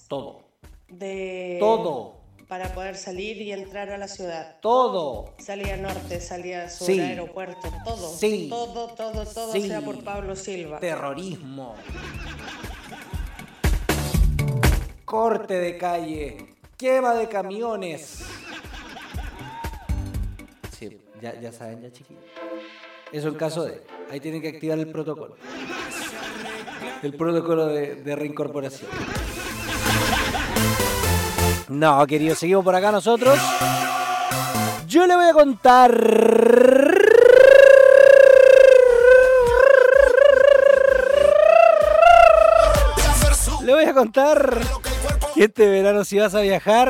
Todo. Todo. Para poder salir y entrar a la ciudad. Todo. Salida norte, salida sur, Sí. aeropuerto, todo. Sí. Todo Sí. sea por Pablo Silva. Terrorismo. Corte de calle. Quema de camiones. Sí, ya saben, ya chiquillos. Eso en caso de... Ahí tienen que activar el protocolo. El protocolo de reincorporación. No, querido, seguimos por acá nosotros. Yo le voy a contar... Le voy a contar que este verano, si vas a viajar,